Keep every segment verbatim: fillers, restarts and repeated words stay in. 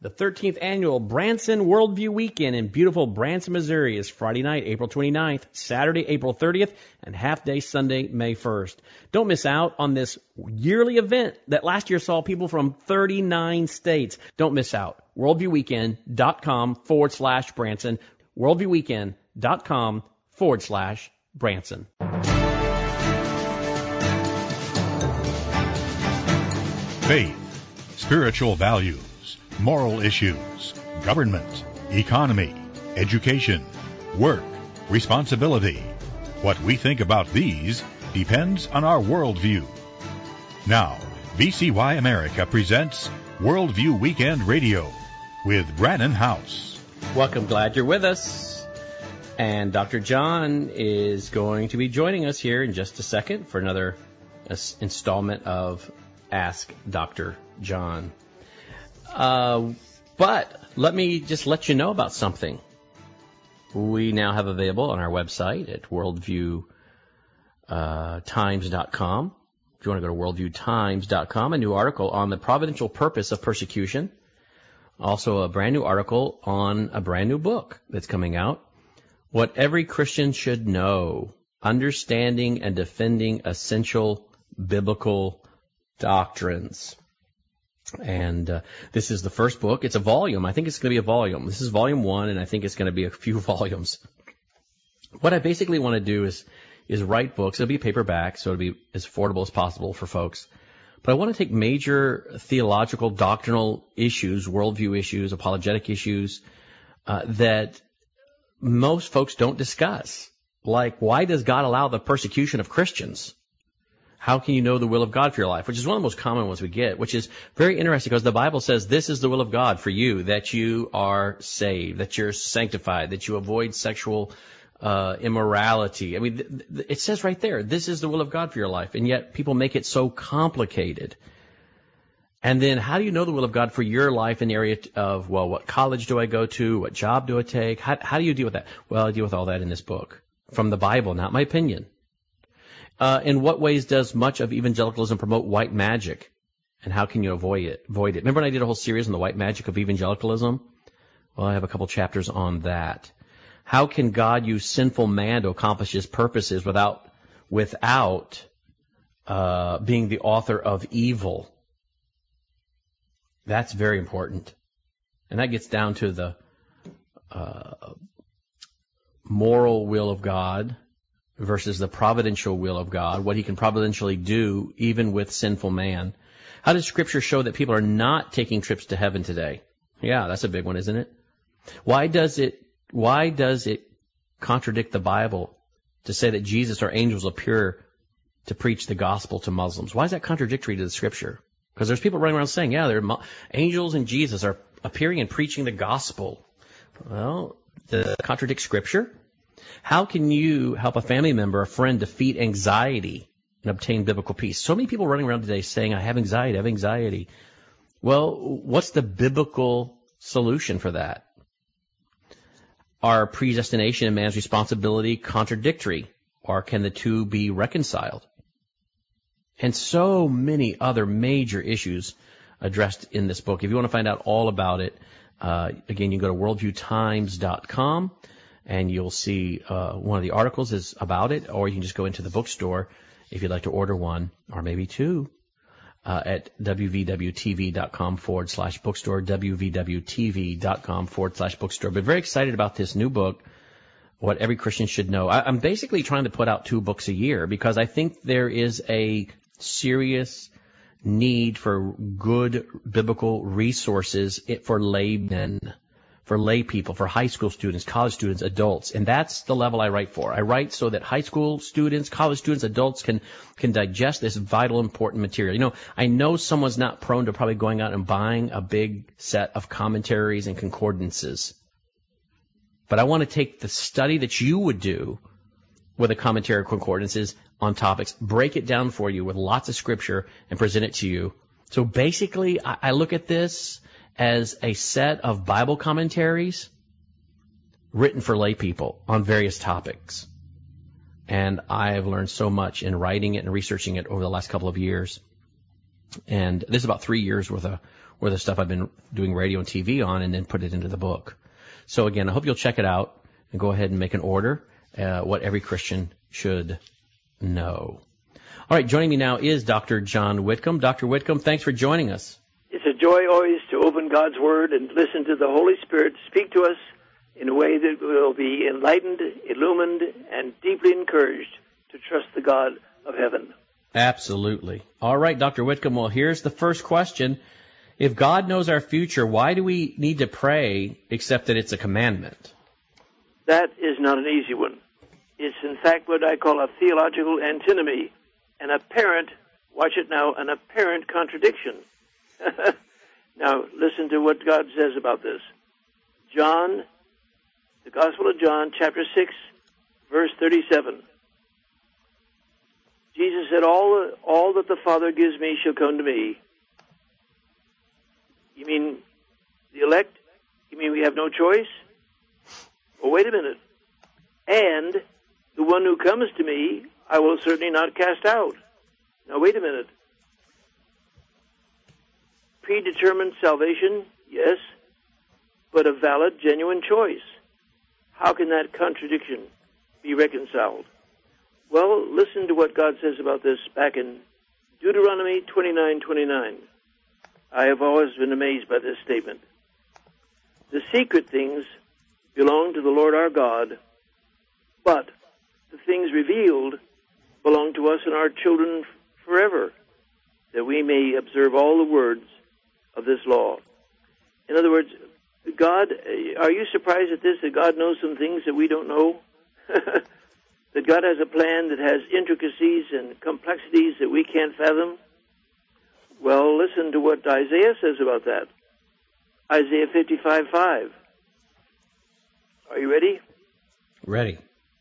The thirteenth annual Branson Worldview Weekend in beautiful Branson, Missouri is Friday night, April twenty-ninth, Saturday, April thirtieth, and half-day Sunday, May first. Don't miss out on this yearly event that last year saw people from thirty-nine states. Don't miss out. worldviewweekend.com forward slash Branson. worldviewweekend.com forward slash Branson. Faith, spiritual values, moral issues, government, economy, education, work, responsibility. What we think about these depends on our worldview. Now, V C Y America presents Worldview Weekend Radio with Brannon Howse. Welcome, glad you're with us. And Doctor John is going to be joining us here in just a second for another uh, installment of Ask Doctor John. Uh, but let me just let you know about something. We now have available on our website at worldview times dot com. If you want to go to worldview times dot com, a new article on the providential purpose of persecution. Also a brand new article on a brand new book that's coming out. What Every Christian Should Know, Understanding and Defending Essential Biblical Doctrines. And uh, this is the first book. It's a volume. I think it's going to be a volume. This is volume one, and I think it's going to be a few volumes. What I basically want to do is is write books. It'll be paperback, so it'll be as affordable as possible for folks. But I want to take major theological, doctrinal issues, worldview issues, apologetic issues uh, that most folks don't discuss. Like, why does God allow the persecution of Christians? How can you know the will of God for your life? Which is one of the most common ones we get, which is very interesting because the Bible says this is the will of God for you, that you are saved, that you're sanctified, that you avoid sexual uh, immorality. I mean, th- th- it says right there, this is the will of God for your life. And yet people make it so complicated. And then how do you know the will of God for your life in the area of, well, what college do I go to? What job do I take? How, how do you deal with that? Well, I deal with all that in this book from the Bible, not my opinion. Uh, in what ways does much of evangelicalism promote white magic? And how can you avoid it? Avoid it? Remember when I did a whole series on the white magic of evangelicalism? Well, I have a couple chapters on that. How can God use sinful man to accomplish his purposes without, without, uh, being the author of evil? That's very important. And that gets down to the, uh, moral will of God versus the providential will of God, what he can providentially do even with sinful man. How does Scripture show that people are not taking trips to heaven today? Yeah, that's a big one, isn't it? Why does it, why does it contradict the Bible to say that Jesus or angels appear to preach the gospel to Muslims? Why is that contradictory to the Scripture? Because there's people running around saying, yeah, they're mo- angels and Jesus are appearing and preaching the gospel. Well, does that contradict Scripture? How can you help a family member, a friend, defeat anxiety and obtain biblical peace? So many people running around today saying, I have anxiety, I have anxiety. Well, what's the biblical solution for that? Are predestination and man's responsibility contradictory? Or can the two be reconciled? And so many other major issues addressed in this book. If you want to find out all about it, uh, again, you can go to worldview times dot com. And you'll see uh, one of the articles is about it, or you can just go into the bookstore if you'd like to order one, or maybe two, uh, at wvwtv.com forward slash bookstore, wvwtv.com forward slash bookstore. But very excited about this new book, What Every Christian Should Know. I, I'm basically trying to put out two books a year because I think there is a serious need for good biblical resources for laymen, for lay people, for high school students, college students, adults. And that's the level I write for. I write so that high school students, college students, adults can, can digest this vital, important material. You know, I know someone's not prone to probably going out and buying a big set of commentaries and concordances. But I want to take the study that you would do with a commentary or concordances on topics, break it down for you with lots of scripture and present it to you. So basically, I, I look at this as a set of Bible commentaries written for lay people on various topics. And I have learned so much in writing it and researching it over the last couple of years. And this is about three years worth of or the stuff I've been doing radio and T V on, and then put it into the book. So again, I hope you'll check it out and go ahead and make an order, uh, what every Christian should know. All right, joining me now is Doctor John Whitcomb. Doctor Whitcomb, thanks for joining us. It's a joy always to open God's Word and listen to the Holy Spirit speak to us in a way that will be enlightened, illumined, and deeply encouraged to trust the God of heaven. Absolutely. All right, Doctor Whitcomb, well, here's the first question. If God knows our future, why do we need to pray except that it's a commandment? That is not an easy one. It's, in fact, what I call a theological antinomy, an apparent, watch it now, an apparent contradiction. Now, listen to what God says about this. John, the Gospel of John, chapter six, verse thirty-seven. Jesus said, all, all that the Father gives me shall come to me. You mean the elect? You mean we have no choice? Well, wait a minute. And the one who comes to me, I will certainly not cast out. Now, wait a minute. Predetermined salvation, yes, but a valid, genuine choice. How can that contradiction be reconciled? Well, listen to what God says about this back in Deuteronomy twenty-nine twenty-nine. I have always been amazed by this statement. The secret things belong to the Lord our God, but the things revealed belong to us and our children forever, that we may observe all the words of this law. In other words, God, are you surprised at this, that God knows some things that we don't know? That God has a plan that has intricacies and complexities that we can't fathom? Well, listen to what Isaiah says about that. Isaiah fifty-five five. Are you ready? Ready.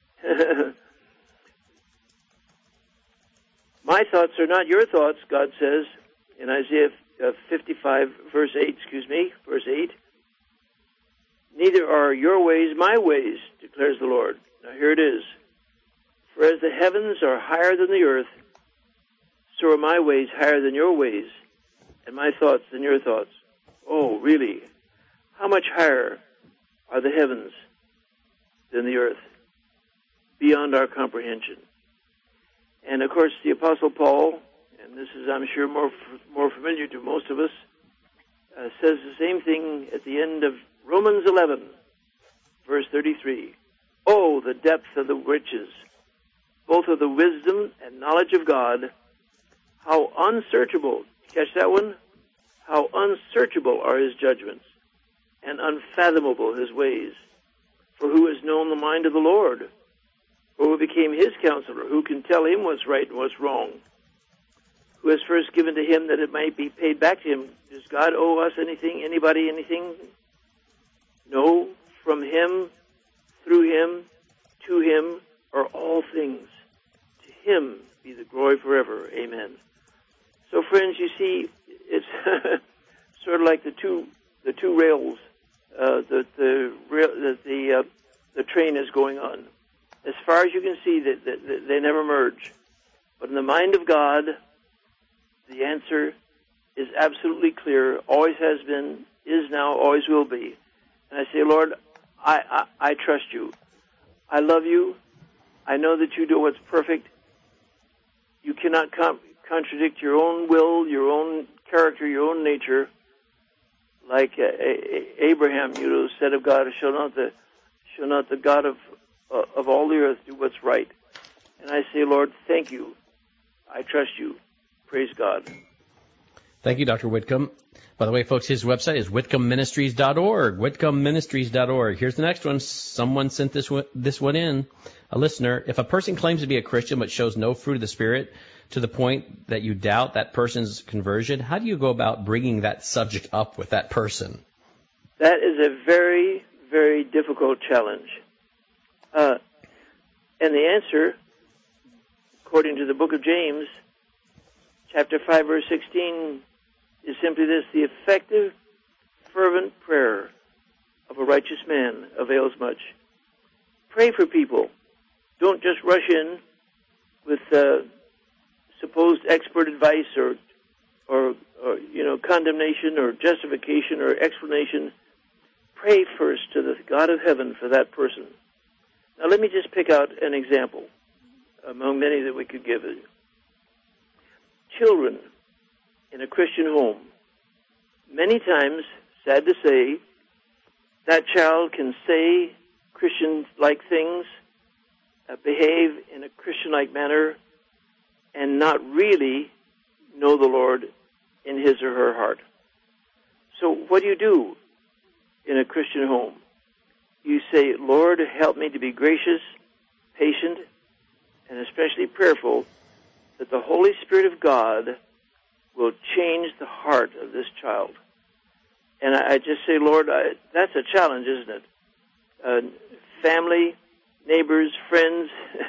My thoughts are not your thoughts, God says in Isaiah fifty-five, verse eight, excuse me, verse eight. Neither are your ways my ways, declares the Lord. Now here it is. For as the heavens are higher than the earth, so are my ways higher than your ways, and my thoughts than your thoughts. Oh, really? How much higher are the heavens than the earth? Beyond our comprehension. And of course, the Apostle Paul, and this is, I'm sure, more more familiar to most of us, uh, says the same thing at the end of Romans eleven, verse thirty-three. Oh, the depth of the riches, both of the wisdom and knowledge of God. How unsearchable, catch that one? How unsearchable are his judgments, and unfathomable his ways. For who has known the mind of the Lord? Or who became his counselor? Who can tell him what's right and what's wrong? Who has first given to him that it might be paid back to him? Does God owe us anything, anybody anything? No, from him, through him, to him are all things. To him be the glory forever. Amen. So, friends, you see, it's sort of like the two the two rails uh, that the rail, that the uh, the train is going on. As far as you can see, that, that, that they never merge. But in the mind of God, the answer is absolutely clear. Always has been, is now, always will be. And I say, Lord, I, I, I trust you. I love you. I know that you do what's perfect. You cannot com- contradict your own will, your own character, your own nature. Like uh, a- Abraham, you know, said of God, shall not the shall not the God of uh, of all the earth do what's right? And I say, Lord, thank you. I trust you. Praise God. Thank you, Doctor Whitcomb. By the way, folks, his website is whitcomb ministries dot org, whitcomb ministries dot org. Here's the next one. Someone sent this one, this one in, a listener. If a person claims to be a Christian but shows no fruit of the Spirit to the point that you doubt that person's conversion, how do you go about bringing that subject up with that person? That is a very, very difficult challenge. Uh, and the answer, according to the book of James, chapter five, verse sixteen, is simply this: the effective, fervent prayer of a righteous man avails much. Pray for people. Don't just rush in with uh, supposed expert advice or or or, you know, condemnation or justification or explanation, pray first to the God of heaven for that person. Now, let me just pick out an example among many that we could give. Children in a Christian home. Many times, sad to say, that child can say Christian-like things, uh, behave in a Christian-like manner, and not really know the Lord in his or her heart. So what do you do in a Christian home? You say, Lord, help me to be gracious, patient, and especially prayerful, that the Holy Spirit of God will change the heart of this child. And I, I just say, Lord, I, that's a challenge, isn't it? Uh, family, neighbors, friends,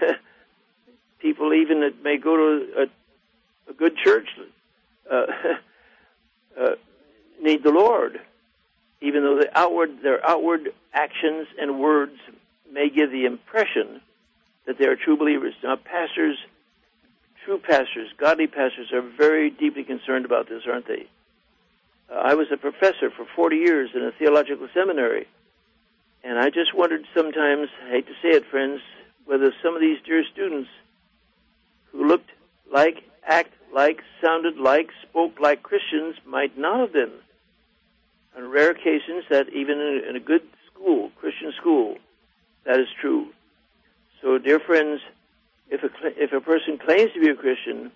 people even that may go to a, a good church uh, uh, need the Lord, even though the outward, their outward actions and words may give the impression that they are true believers. Now, pastors, true pastors, godly pastors are very deeply concerned about this, aren't they? Uh, I was a professor for forty years in a theological seminary, and I just wondered sometimes, I hate to say it, friends, whether some of these dear students who looked like, act like, sounded like, spoke like Christians might not have been. On rare occasions, that even in a, in a good school, Christian school, that is true. So, dear friends, if a, if a person claims to be a Christian,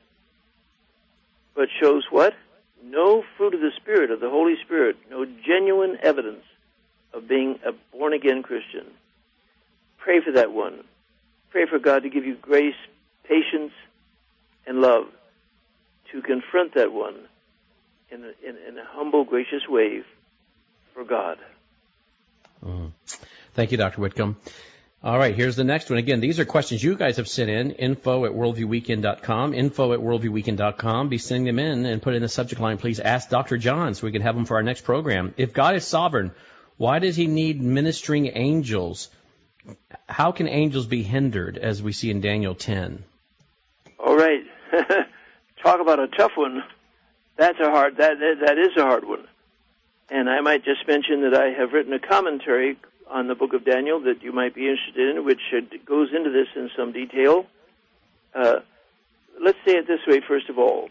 but shows what? No fruit of the Spirit, of the Holy Spirit, no genuine evidence of being a born-again Christian, pray for that one. Pray for God to give you grace, patience, and love to confront that one in a, in, in a humble, gracious way for God. Mm. Thank you, Doctor Whitcomb. All right, here's the next one. Again, these are questions you guys have sent in, info at worldview weekend dot com, info at worldview weekend dot com. Be sending them in and put in the subject line, please ask Doctor John, so we can have them for our next program. If God is sovereign, why does he need ministering angels? How can angels be hindered, as we see in Daniel ten? All right. Talk about a tough one. That's a hard, that, that, that is a hard one. And I might just mention that I have written a commentary on the book of Daniel that you might be interested in, which goes into this in some detail. Uh, let's say it this way, first of all.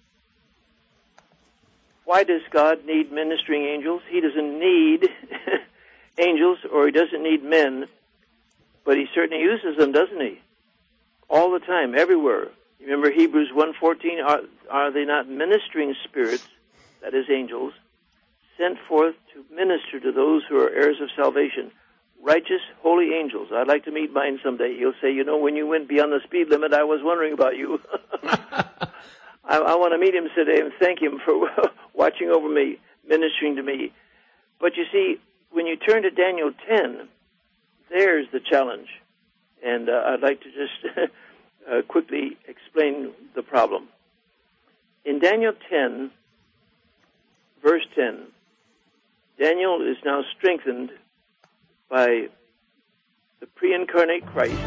Why does God need ministering angels? He doesn't need angels, or he doesn't need men, but he certainly uses them, doesn't he? All the time, everywhere. Remember Hebrews one fourteen, are, are they not ministering spirits, that is angels, sent forth to minister to those who are heirs of salvation? Righteous, holy angels. I'd like to meet mine someday. He'll say, you know, when you went beyond the speed limit, I was wondering about you. I, I want to meet him today and thank him for watching over me, ministering to me. But you see, when you turn to Daniel ten, there's the challenge. And uh, I'd like to just uh, quickly explain the problem. In Daniel ten, verse ten, Daniel is now strengthened by the pre-incarnate Christ.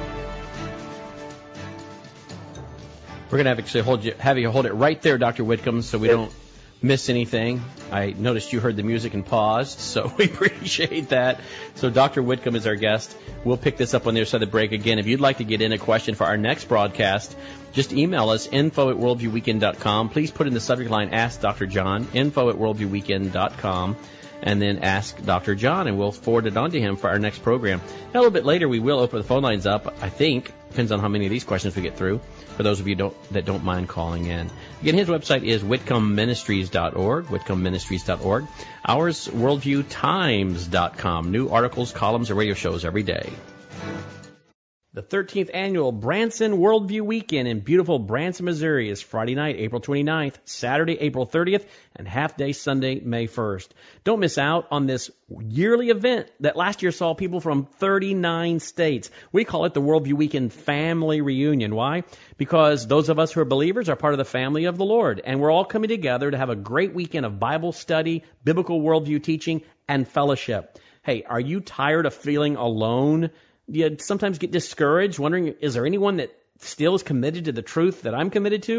We're going to have actually hold you, have you hold it right there, Doctor Whitcomb, so we yes. don't miss anything. I noticed you heard the music and paused, so we appreciate that. So Doctor Whitcomb is our guest. We'll pick this up on the other side of the break. Again, if you'd like to get in a question for our next broadcast, just email us, info at worldview weekend dot com. Please put in the subject line, Ask Doctor John, info at worldview weekend dot com. And then ask Doctor John, and we'll forward it on to him for our next program. Now, a little bit later, we will open the phone lines up, I think. Depends on how many of these questions we get through, for those of you don't, that don't mind calling in. Again, his website is whitcomb ministries dot org, whitcomb ministries dot org. Ours, worldview times dot com. New articles, columns, and radio shows every day. The thirteenth annual Branson Worldview Weekend in beautiful Branson, Missouri is Friday night, April twenty-ninth, Saturday, April thirtieth, and half-day Sunday, May first. Don't miss out on this yearly event that last year saw people from thirty-nine states. We call it the Worldview Weekend Family Reunion. Why? Because those of us who are believers are part of the family of the Lord, and we're all coming together to have a great weekend of Bible study, biblical worldview teaching, and fellowship. Hey, are you tired of feeling alone? You sometimes get discouraged, wondering, is there anyone that still is committed to the truth that I'm committed to?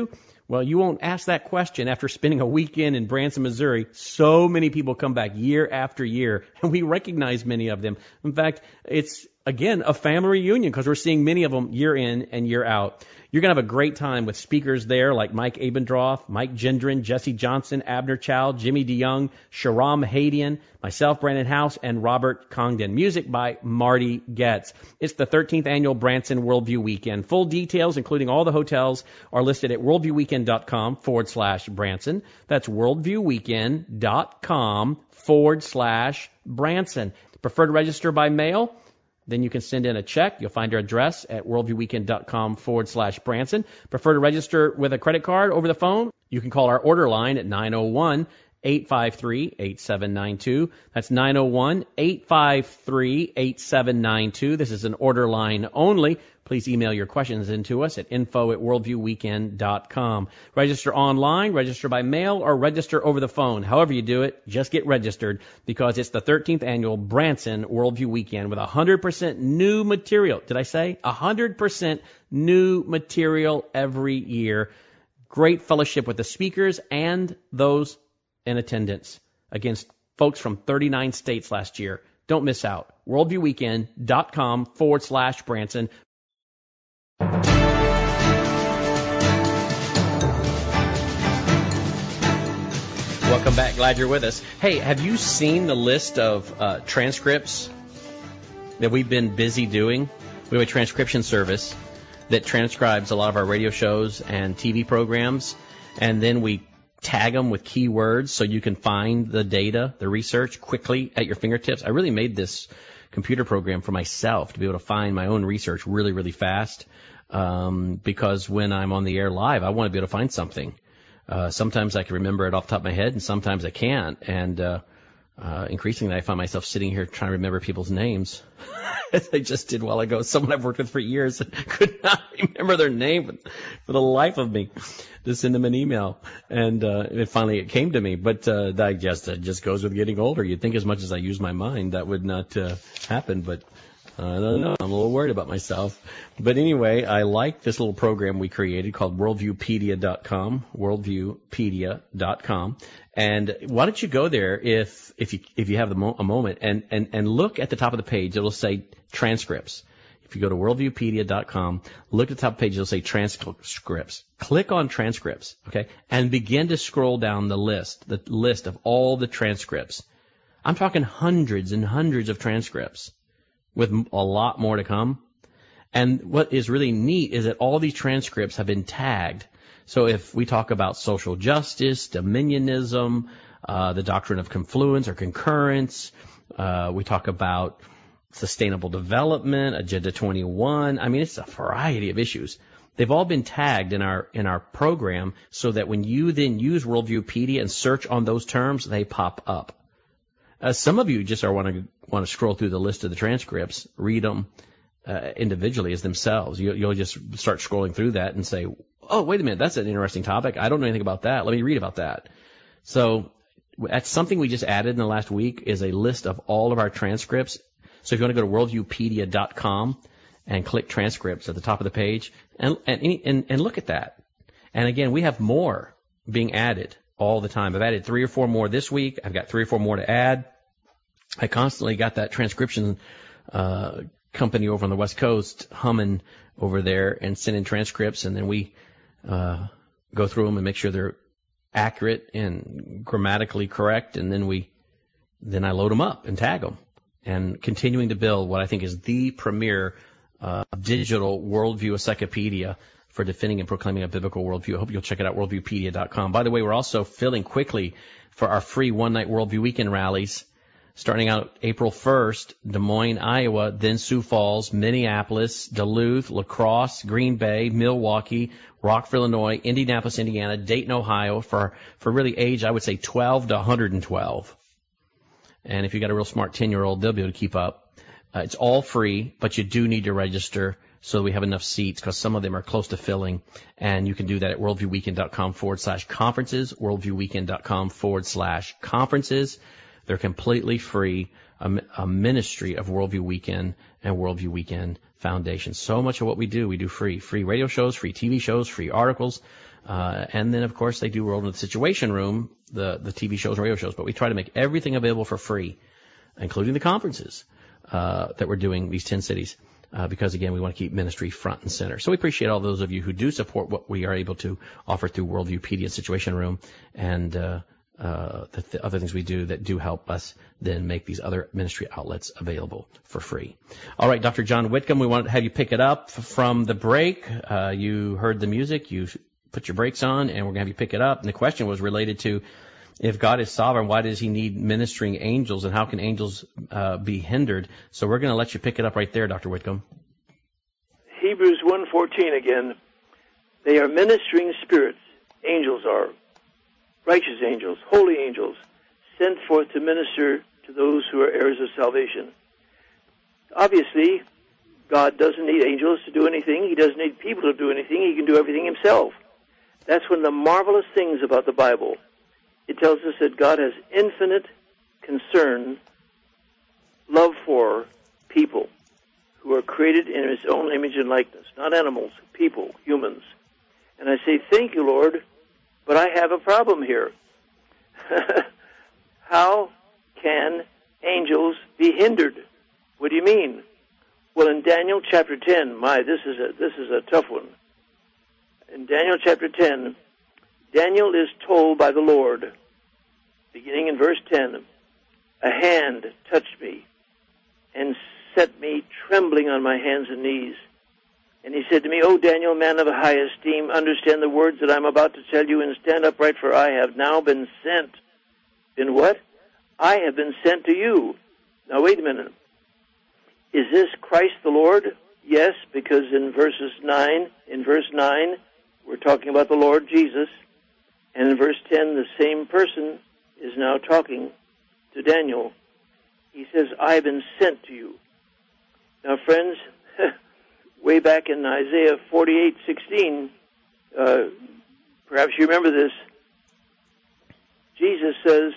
Well, you won't ask that question after spending a weekend in Branson, Missouri. So many people come back year after year, and we recognize many of them. In fact, it's, again, a family reunion because we're seeing many of them year in and year out. You're going to have a great time with speakers there like Mike Abendroth, Mike Gendron, Jesse Johnson, Abner Chow, Jimmy DeYoung, Sharam Hadian, myself, Brandon House, and Robert Congdon. Music by Marty Getz. It's the thirteenth annual Branson Worldview Weekend. Full details, including all the hotels, are listed at worldviewweekend.com forward slash Branson. That's worldviewweekend.com forward slash Branson. Prefer to register by mail? Then you can send in a check. You'll find our address at worldviewweekend.com forward slash Branson. Prefer to register with a credit card over the phone? You can call our order line at nine oh one, eight five three, eight seven nine two. That's nine oh one, eight five three, eight seven nine two. This is an order line only. Please email your questions into us at info at worldviewweekend dot com. Register online, register by mail, or register over the phone. However you do it, just get registered because it's the thirteenth annual Branson Worldview Weekend with one hundred percent new material. Did I say? one hundred percent new material every year. Great fellowship with the speakers and those in attendance against folks from thirty-nine states last year. Don't miss out. worldviewweekend.com forward slash Branson. Welcome back. Glad you're with us. Hey, have you seen the list of uh, transcripts that we've been busy doing? We have a transcription service that transcribes a lot of our radio shows and T V programs, and then we tag them with keywords so you can find the data, the research quickly at your fingertips. I really made this computer program for myself to be able to find my own research really, really fast um, because when I'm on the air live, I want to be able to find something. Uh, sometimes I can remember it off the top of my head, and sometimes I can't. And uh, uh, increasingly, I find myself sitting here trying to remember people's names, as I just did a while ago. Someone I've worked with for years and could not remember their name for the life of me. To send them an email, and uh, it finally it came to me. But uh, that just uh, just goes with getting older. You'd think as much as I use my mind, that would not uh, happen, but. I don't know. I'm a little worried about myself. But anyway, I like this little program we created called worldviewpedia dot com, worldviewpedia dot com. And why don't you go there if if you if you have the mo- a moment and, and, and look at the top of the page. It'll say transcripts. If you go to worldviewpedia dot com, look at the top of the page. It'll say transcripts. Click on transcripts, okay, and begin to scroll down the list, the list of all the transcripts. I'm talking hundreds and hundreds of transcripts, with a lot more to come. And what is really neat is that all these transcripts have been tagged. So if we talk about social justice, dominionism, uh, the doctrine of confluence or concurrence, uh, we talk about sustainable development, Agenda twenty-one. I mean, it's a variety of issues. They've all been tagged in our in our program so that when you then use Worldviewpedia and search on those terms, they pop up. Uh, some of you just are want to want to scroll through the list of the transcripts, read them uh, individually as themselves. You, you'll just start scrolling through that and say, "Oh, wait a minute, that's an interesting topic. I don't know anything about that. Let me read about that." So that's something we just added in the last week is a list of all of our transcripts. So if you want to go to worldviewpedia dot com and click transcripts at the top of the page and and and, and look at that. And again, we have more being added all the time. I've added three or four more this week. I've got three or four more to add. I constantly got that transcription uh, company over on the West Coast humming over there and sending transcripts, and then we uh, go through them and make sure they're accurate and grammatically correct, and then we then I load them up and tag them, and continuing to build what I think is the premier uh, digital worldview encyclopedia for defending and proclaiming a biblical worldview. I hope you'll check it out, worldviewpedia dot com. By the way, we're also filling quickly for our free one-night Worldview Weekend rallies, starting out April first, Des Moines, Iowa, then Sioux Falls, Minneapolis, Duluth, La Crosse, Green Bay, Milwaukee, Rockville, Illinois, Indianapolis, Indiana, Dayton, Ohio, for, for really age, I would say twelve to one hundred twelve. And if you've got a real smart ten-year-old, they'll be able to keep up. Uh, it's all free, but you do need to register so we have enough seats because some of them are close to filling. And you can do that at worldviewweekend.com forward slash conferences, worldviewweekend.com forward slash conferences. They're completely free, a, a ministry of Worldview Weekend and Worldview Weekend Foundation. So much of what we do, we do free. Free radio shows, free T V shows, free articles, Uh, and then, of course, they do World in the Situation Room, the, the T V shows and radio shows. But we try to make everything available for free, including the conferences uh, that we're doing, these ten cities. Uh, because, again, we want to keep ministry front and center. So we appreciate all those of you who do support what we are able to offer through Worldview Pedia and Situation Room and uh, uh, the th- other things we do that do help us then make these other ministry outlets available for free. All right, Doctor John Whitcomb, we wanted to have you pick it up from the break. Uh, you heard the music. You put your brakes on, and we're going to have you pick it up. And the question was related to, if God is sovereign, why does he need ministering angels, and how can angels uh, be hindered? So we're going to let you pick it up right there, Doctor Whitcomb. Hebrews one fourteen again. They are ministering spirits. Angels are. Righteous angels, holy angels, sent forth to minister to those who are heirs of salvation. Obviously, God doesn't need angels to do anything. He doesn't need people to do anything. He can do everything himself. That's one of the marvelous things about the Bible. It tells us that God has infinite concern, love for people who are created in his own image and likeness, not animals, people, humans. And I say, thank you, Lord, but I have a problem here. How can angels be hindered? What do you mean? Well, in Daniel chapter ten, my, this is a, this is a tough one. In Daniel chapter ten, Daniel is told by the Lord, beginning in verse ten, a hand touched me and set me trembling on my hands and knees. And he said to me, O Daniel, man of high esteem, understand the words that I'm about to tell you and stand upright, for I have now been sent. Been what? I have been sent to you. Now wait a minute. Is this Christ the Lord? Yes, because in verses nine, in verse nine, we're talking about the Lord Jesus. And in verse ten, the same person is now talking to Daniel. He says, I have been sent to you. Now, friends, way back in Isaiah forty-eight sixteen, uh, perhaps you remember this, Jesus says,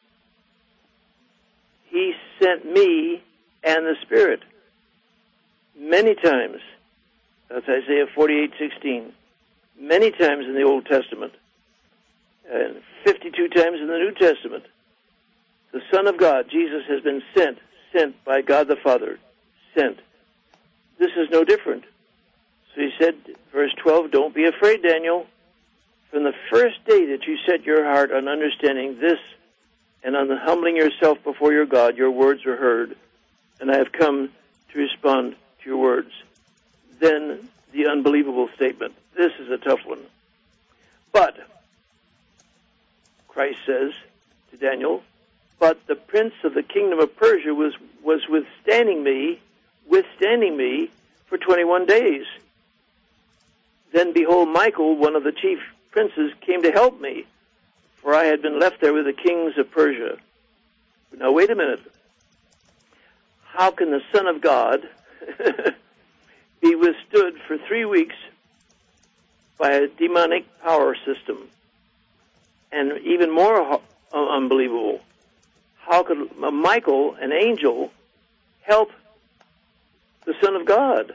he sent me and the Spirit. Many times. That's Isaiah forty-eight sixteen. Many times in the Old Testament. And fifty-two times in the New Testament. The Son of God, Jesus, has been sent, sent by God the Father, sent. This is no different. So he said, verse twelve, don't be afraid, Daniel. From the first day that you set your heart on understanding this and on humbling yourself before your God, your words were heard, and I have come to respond to your words. Then the unbelievable statement. This is a tough one. But, Christ says to Daniel, but the prince of the kingdom of Persia was, was withstanding me, withstanding me for twenty-one days. Then behold, Michael, one of the chief princes, came to help me, for I had been left there with the kings of Persia. Now wait a minute. How can the Son of God be withstood for three weeks by a demonic power system? And even more unbelievable, how could Michael, an angel, help the Son of God?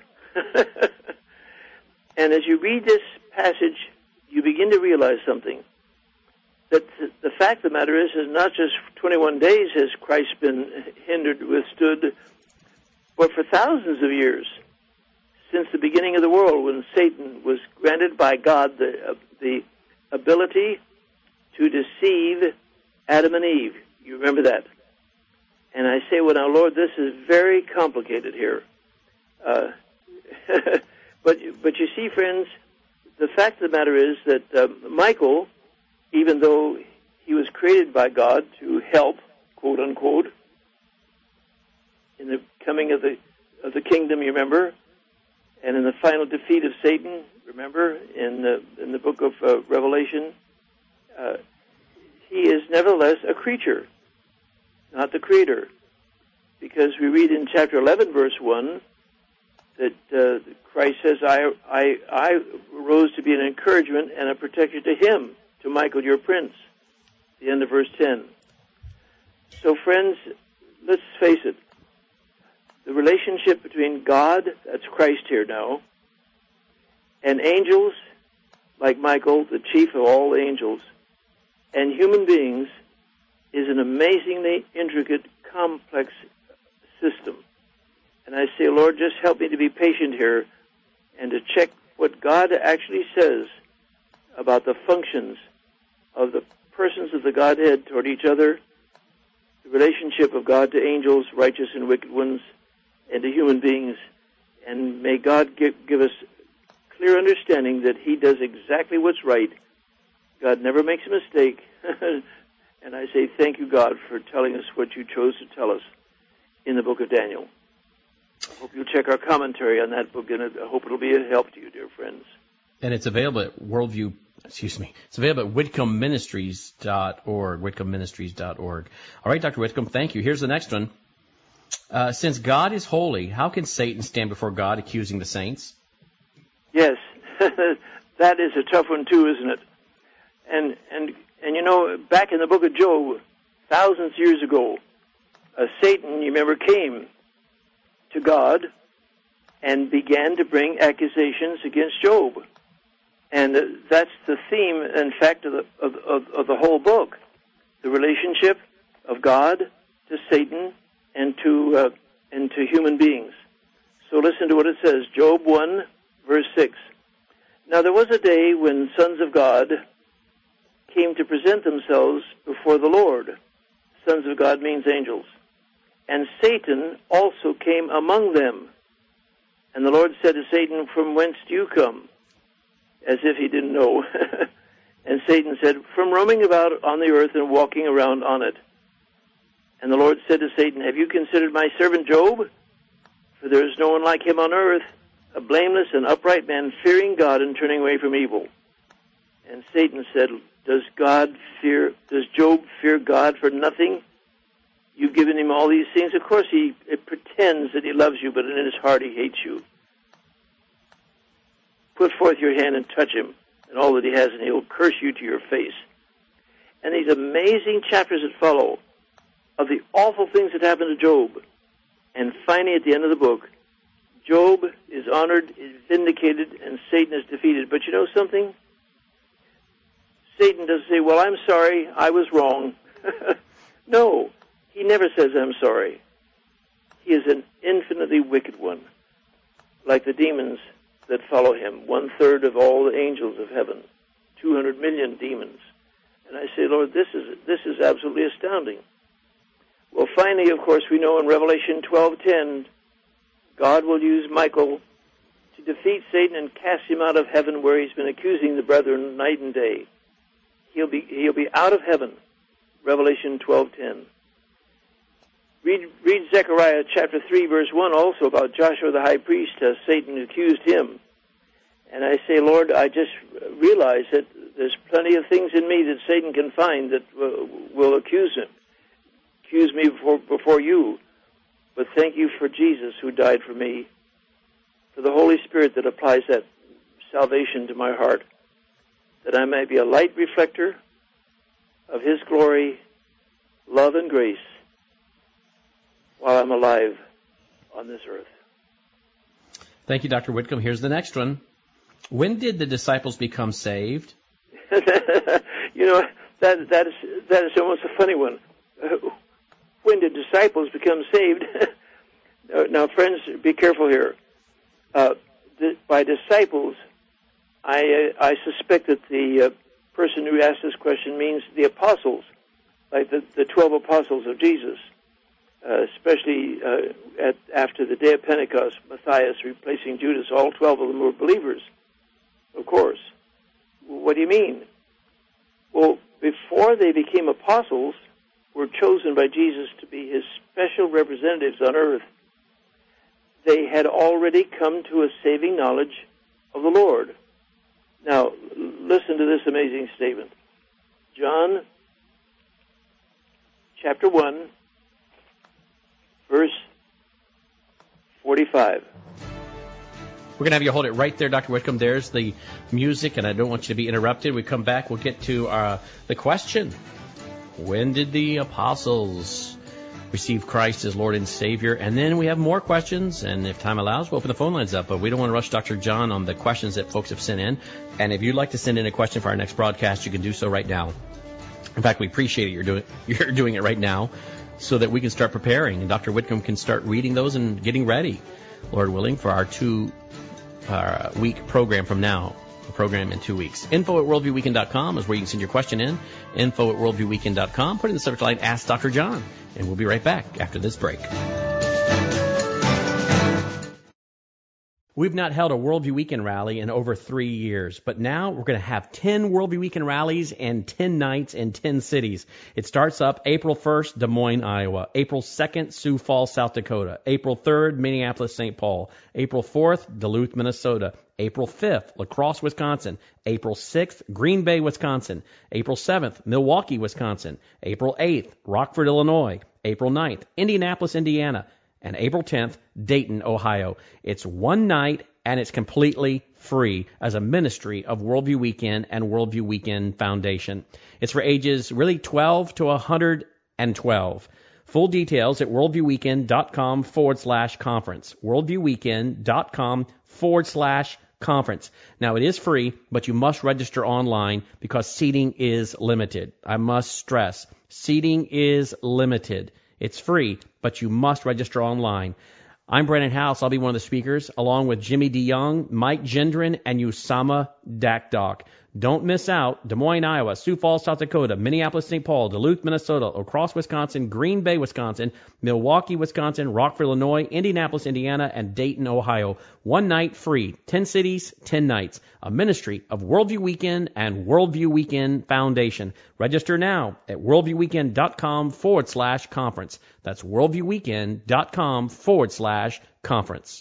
And as you read this passage, you begin to realize something. That the fact of the matter is, is not just twenty-one days has Christ been hindered, withstood, but for thousands of years, since the beginning of the world, when Satan was granted by God the, uh, the ability to deceive Adam and Eve. You remember that? And I say, well, now, Lord, this is very complicated here. Uh, but but you see, friends, the fact of the matter is that uh, Michael, even though he was created by God to help, quote unquote, in the coming of the of the kingdom, you remember, and in the final defeat of Satan, remember, in the in the book of uh, Revelation, uh, he is nevertheless a creature, not the creator, because we read in chapter eleven, verse one, that uh, Christ says, I, I, I rose to be an encouragement and a protector to him, to Michael, your prince. The end of verse ten. So, friends, let's face it. The relationship between God, that's Christ here now, and angels like Michael, the chief of all the angels, and human beings is an amazingly intricate, complex system. And I say, Lord, just help me to be patient here and to check what God actually says about the functions of the persons of the Godhead toward each other, the relationship of God to angels, righteous and wicked ones, and to human beings. And may God give, give us clear understanding that He does exactly what's right. God never makes a mistake. And I say thank you, God, for telling us what you chose to tell us in the book of Daniel. I hope you'll check our commentary on that book, and I hope it'll be a help to you, dear friends. And it's available at Worldview, excuse me, it's available at whitcomb ministries dot org, whitcomb ministries dot org. All right, Doctor Whitcomb, thank you. Here's the next one. Uh, since God is holy, how can Satan stand before God accusing the saints? Yes, that is a tough one too, isn't it? And and and you know, back in the book of Job, thousands of years ago, uh, Satan, you remember, came to God and began to bring accusations against Job. And uh, that's the theme, in fact, of the, of, of, of the whole book, the relationship of God to Satan and to uh, and to human beings. So listen to what it says, Job one, verse six. Now there was a day when sons of God came to present themselves before the Lord. Sons of God means angels. And Satan also came among them. And the Lord said to Satan, from whence do you come? As if he didn't know. And Satan said, from roaming about on the earth and walking around on it. And the Lord said to Satan, have you considered my servant Job? For there is no one like him on earth, a blameless and upright man, fearing God and turning away from evil. And Satan said, does God fear, does Job fear God for nothing? You've given him all these things. Of course, he it pretends that he loves you, but in his heart he hates you. Put forth your hand and touch him, and all that he has, and he'll curse you to your face. And these amazing chapters that follow of the awful things that happened to Job. And finally, at the end of the book, Job is honored, is vindicated, and Satan is defeated. But you know something? Satan doesn't say, well, I'm sorry, I was wrong. No. He never says, I'm sorry. He is an infinitely wicked one, like the demons that follow him, one-third of all the angels of heaven, two hundred million demons. And I say, Lord, this is this is absolutely astounding. Well, finally, of course, we know in Revelation twelve ten, God will use Michael to defeat Satan and cast him out of heaven where he's been accusing the brethren night and day. He'll be, he'll be out of heaven, Revelation twelve ten. Read, read Zechariah chapter three, verse one also about Joshua the high priest as Satan accused him. And I say, Lord, I just realize that there's plenty of things in me that Satan can find that uh, will accuse him, accuse me before, before you. But thank you for Jesus who died for me, for the Holy Spirit that applies that salvation to my heart, that I may be a light reflector of His glory, love, and grace while I'm alive on this earth. Thank you, Doctor Whitcomb. Here's the next one. When did the disciples become saved? You know, that that is that is almost a funny one. When did disciples become saved? Now, friends, be careful here. Uh, the, by disciples, I uh, I suspect that the uh, person who asked this question means the apostles, like the, the twelve apostles of Jesus. Uh, especially uh, at, after the day of Pentecost, Matthias replacing Judas, all twelve of them were believers, of course. What do you mean? Well, before they became apostles, were chosen by Jesus to be His special representatives on earth, they had already come to a saving knowledge of the Lord. Now, listen to this amazing statement. John chapter one, verse forty-five. We're going to have you hold it right there, Doctor Whitcomb. There's the music, and I don't want you to be interrupted. We come back, we'll get to uh, the question. When did the apostles receive Christ as Lord and Savior. And then we have more questions, and if time allows, we'll open the phone lines up. But we don't want to rush Doctor John on the questions that folks have sent in. And if you'd like to send in a question for our next broadcast, you can do so right now. In fact, we appreciate it. You're doing, you're doing it right now so that we can start preparing, and Doctor Whitcomb can start reading those and getting ready, Lord willing, for our two uh, week program from now. A program in two weeks. Info at worldview weekend dot com is where you can send your question in. Info at worldview weekend dot com. Put in the subject line, Ask Doctor John. And we'll be right back after this break. We've not held a Worldview Weekend rally in over three years, but now we're going to have ten Worldview Weekend rallies and ten nights in ten cities. It starts up April first, Des Moines, Iowa. April second, Sioux Falls, South Dakota. April third, Minneapolis, Saint Paul. April fourth, Duluth, Minnesota. April fifth, La Crosse, Wisconsin. April sixth, Green Bay, Wisconsin. April seventh, Milwaukee, Wisconsin. April eighth, Rockford, Illinois. April ninth, Indianapolis, Indiana. And April tenth, Dayton, Ohio. It's one night, and it's completely free as a ministry of Worldview Weekend and Worldview Weekend Foundation. It's for ages really twelve to one hundred twelve. Full details at worldviewweekend.com forward slash conference. worldviewweekend.com forward slash conference. Now, it is free, but you must register online because seating is limited. I must stress, seating is limited. It's free, but you must register online. I'm Brandon House. I'll be one of the speakers, along with Jimmy DeYoung, Mike Gendron, and Usama Dakdok. Don't miss out. Des Moines, Iowa, Sioux Falls, South Dakota, Minneapolis, Saint Paul, Duluth, Minnesota, La Crosse, Wisconsin, Green Bay, Wisconsin, Milwaukee, Wisconsin, Rockford, Illinois, Indianapolis, Indiana, and Dayton, Ohio. One night free. Ten cities, ten nights. A ministry of Worldview Weekend and Worldview Weekend Foundation. Register now at worldviewweekend.com forward slash conference. That's worldviewweekend.com forward slash conference.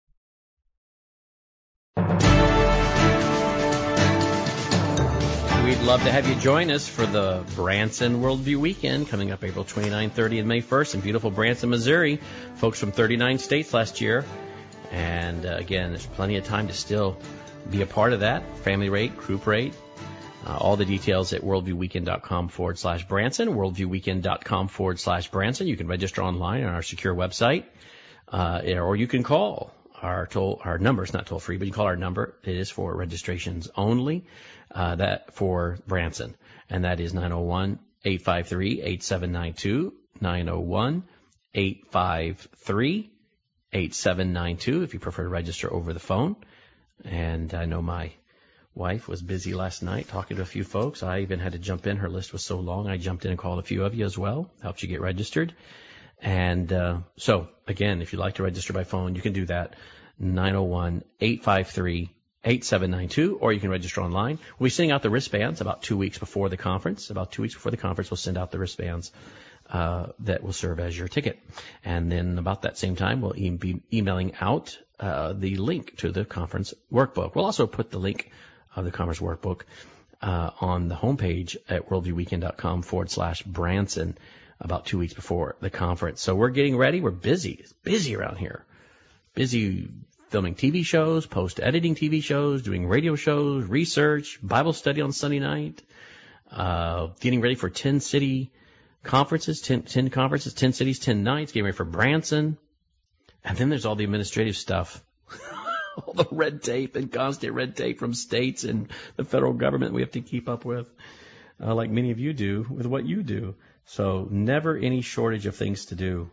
We'd love to have you join us for the Branson Worldview Weekend coming up April twenty-ninth, thirtieth, and May first in beautiful Branson, Missouri. Folks from thirty-nine states last year. And uh, again, there's plenty of time to still be a part of that. Family rate, group rate. Uh, all the details at worldviewweekend.com forward slash Branson, worldviewweekend.com forward slash Branson. You can register online on our secure website, uh, or you can call. Our toll, our number is not toll free, but you call our number. It is for registrations only, uh, that for Branson. And that is nine oh one, eight five three, eight seven nine two, nine oh one, eight five three, eight seven nine two if you prefer to register over the phone. And I know my wife was busy last night talking to a few folks. I even had to jump in. Her list was so long. I jumped in and called a few of you as well, helped you get registered. And uh, so, again, if you'd like to register by phone, you can do that, nine oh one, eight five three, eight seven nine two, or you can register online. We'll be sending out the wristbands about two weeks before the conference. About two weeks before the conference, we'll send out the wristbands uh, that will serve as your ticket. And then about that same time, we'll e- be emailing out uh, the link to the conference workbook. We'll also put the link of the conference workbook uh, on the homepage at worldviewweekend.com forward slash Branson. About two weeks before the conference. So we're getting ready. We're busy. It's busy around here. Busy filming T V shows, post-editing T V shows, doing radio shows, research, Bible study on Sunday night, uh, getting ready for ten city conferences, ten, ten conferences, ten cities, ten nights, getting ready for Branson. And then there's all the administrative stuff. All the red tape and constant red tape from states and the federal government we have to keep up with, uh, like many of you do with what you do. So never any shortage of things to do.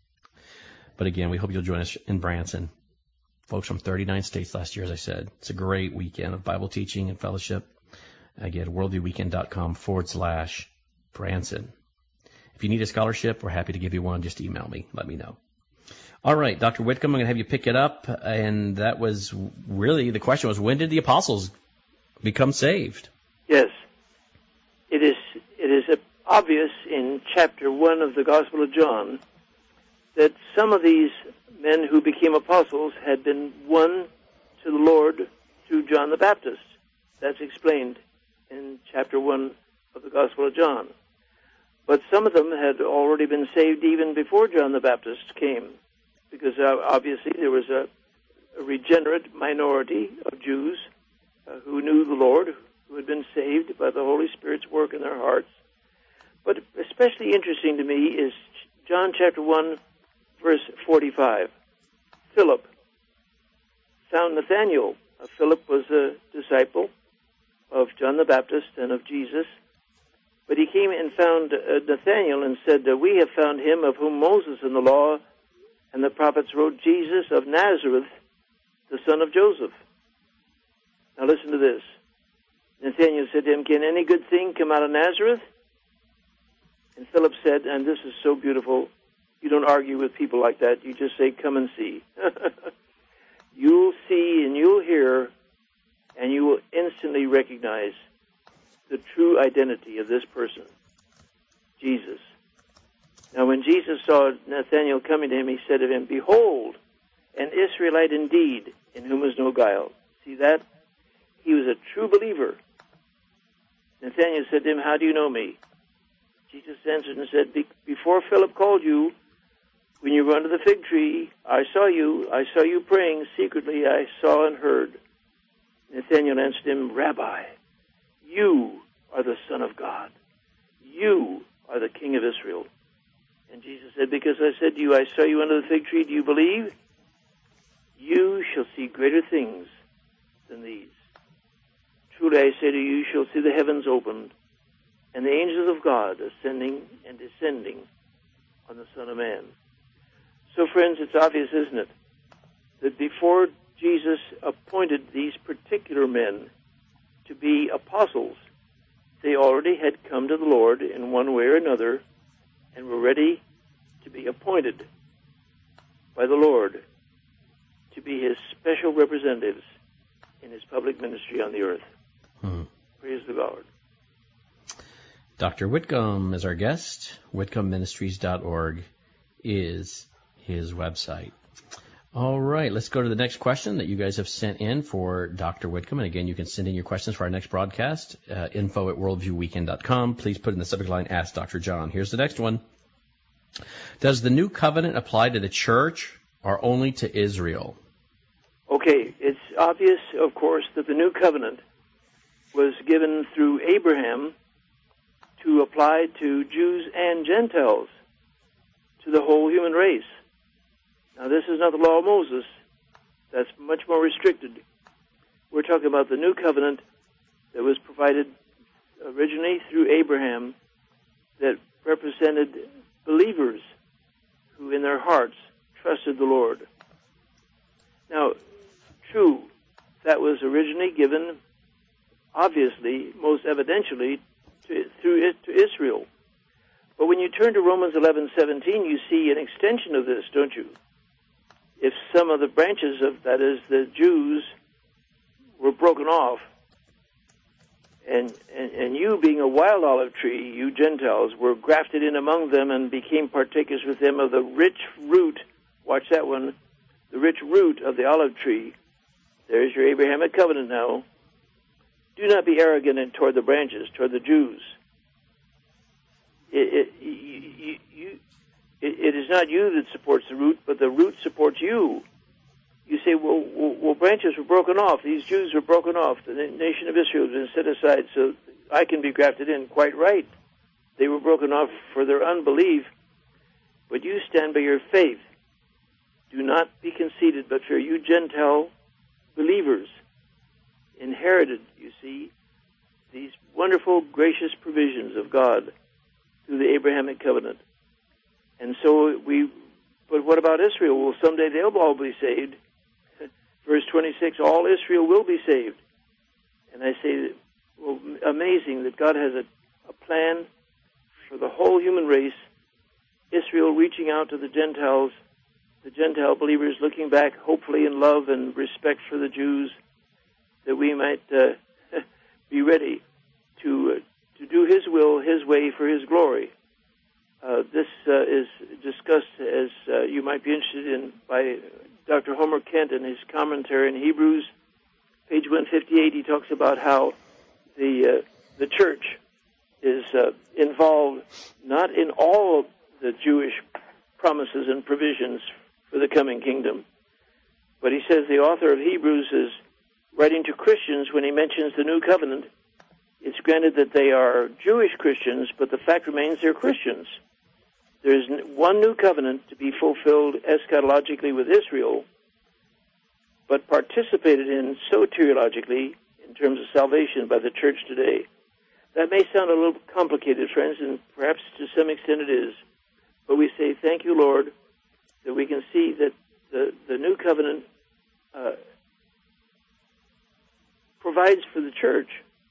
But again, we hope you'll join us in Branson. Folks from thirty-nine states last year, as I said. It's a great weekend of Bible teaching and fellowship. Again, worldviewweekend.com forward slash Branson. If you need a scholarship, we're happy to give you one. Just email me. Let me know. All right, Doctor Whitcomb, I'm going to have you pick it up. And that was really, the question was, when did the apostles become saved? Yes. It is, it is a obvious in chapter one of the Gospel of John that some of these men who became apostles had been won to the Lord through John the Baptist. That's explained in chapter one of the Gospel of John. But some of them had already been saved even before John the Baptist came, because uh, obviously there was a, a regenerate minority of Jews uh, who knew the Lord, who had been saved by the Holy Spirit's work in their hearts. But especially interesting to me is John chapter one, verse forty-five. Philip found Nathanael. Uh, Philip was a disciple of John the Baptist and of Jesus. But he came and found uh, Nathanael and said, uh, we have found him of whom Moses in the law and the prophets wrote, Jesus of Nazareth, the son of Joseph. Now listen to this. Nathanael said to him, can any good thing come out of Nazareth? And Philip said, and this is so beautiful, you don't argue with people like that. You just say, come and see. You'll see and you'll hear, and you will instantly recognize the true identity of this person, Jesus. Now, when Jesus saw Nathanael coming to him, he said to him, behold, an Israelite indeed, in whom is no guile. See that? He was a true believer. Nathanael said to him, how do you know me? Jesus answered and said, before Philip called you, when you were under the fig tree, I saw you. I saw you praying secretly. I saw and heard. Nathanael answered him, Rabbi, you are the Son of God. You are the King of Israel. And Jesus said, because I said to you, I saw you under the fig tree, do you believe? You shall see greater things than these. Truly I say to you, you shall see the heavens opened, and the angels of God ascending and descending on the Son of Man. So, friends, it's obvious, isn't it, that before Jesus appointed these particular men to be apostles, they already had come to the Lord in one way or another and were ready to be appointed by the Lord to be his special representatives in his public ministry on the earth. Hmm. Praise the Lord. Doctor Whitcomb is our guest. whitcomb ministries dot org is his website. All right, let's go to the next question that you guys have sent in for Doctor Whitcomb. And again, you can send in your questions for our next broadcast, uh, info at worldview weekend dot com. Please put in the subject line, Ask Doctor John. Here's the next one. Does the new covenant apply to the church or only to Israel? Okay, it's obvious, of course, that the new covenant was given through Abraham to apply to Jews and Gentiles, to the whole human race. Now, this is not the law of Moses. That's much more restricted. We're talking about the new covenant that was provided originally through Abraham that represented believers who in their hearts trusted the Lord. Now, true, that was originally given, obviously, most evidentially, to, through it, to Israel. But when you turn to Romans eleven seventeen, you see an extension of this, don't you? If some of the branches of, that is, the Jews, were broken off, and, and, and you, being a wild olive tree, you Gentiles, were grafted in among them and became partakers with them of the rich root, watch that one, the rich root of the olive tree. There's your Abrahamic covenant now. Do not be arrogant toward the branches, toward the Jews. It, it, you, you, it, it is not you that supports the root, but the root supports you. You say, well, well, well, branches were broken off. These Jews were broken off. The nation of Israel has been set aside so I can be grafted in. Quite right. They were broken off for their unbelief, but you stand by your faith. Do not be conceited, but for you Gentile believers inherited, you see, these wonderful, gracious provisions of God through the Abrahamic covenant. And so we, but what about Israel? Well, someday they'll all be saved. Verse twenty-six, all Israel will be saved. And I say, well, amazing that God has a, a plan for the whole human race, Israel reaching out to the Gentiles, the Gentile believers looking back, hopefully in love and respect for the Jews, that we might uh, be ready to uh, to do His will, His way, for His glory. Uh, this uh, is discussed, as uh, you might be interested in, by Doctor Homer Kent in his commentary in Hebrews, page one fifty-eight. He talks about how the uh, the church is uh, involved not in all the Jewish promises and provisions for the coming kingdom, but he says the author of Hebrews is writing to Christians when he mentions the new covenant. It's granted that they are Jewish Christians, but the fact remains they're Christians. there's one new covenant to be fulfilled eschatologically with Israel, but participated in soteriologically in terms of salvation by the church today. That may sound a little complicated, friends, and perhaps to some extent it is. But we say, thank you, Lord, that we can see that the, the new covenant uh, provides for the church,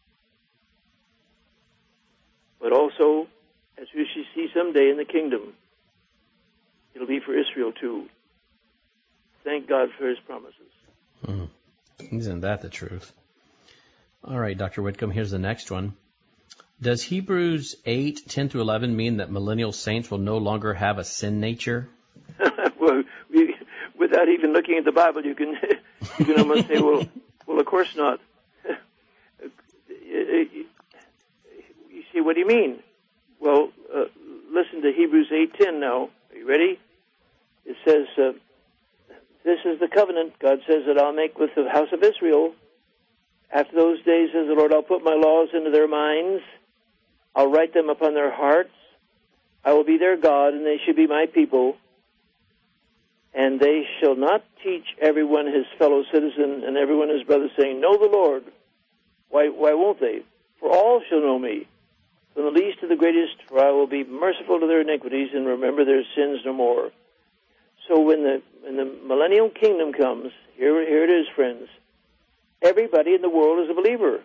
but also, as we shall see someday in the kingdom, it'll be for Israel too. Thank God for his promises. Hmm. Isn't that the truth? All right, Doctor Whitcomb, here's the next one. Does Hebrews eight, ten through eleven mean that millennial saints will no longer have a sin nature? Well, we, without even looking at the Bible, you can you can almost say, well, well, of course not. You see, what do you mean? Well, uh, listen to Hebrews eight ten now. Are you ready? It says, uh, this is the covenant, God says, that I'll make with the house of Israel. After those days, says the Lord, I'll put my laws into their minds. I'll write them upon their hearts. I will be their God, and they shall be my people. And they shall not teach everyone his fellow citizen and everyone his brother, saying, know the Lord. Why, why won't they? For all shall know me, from the least to the greatest, for I will be merciful to their iniquities and remember their sins no more. So when the when the millennial kingdom comes, here, here it is, friends, everybody in the world is a believer.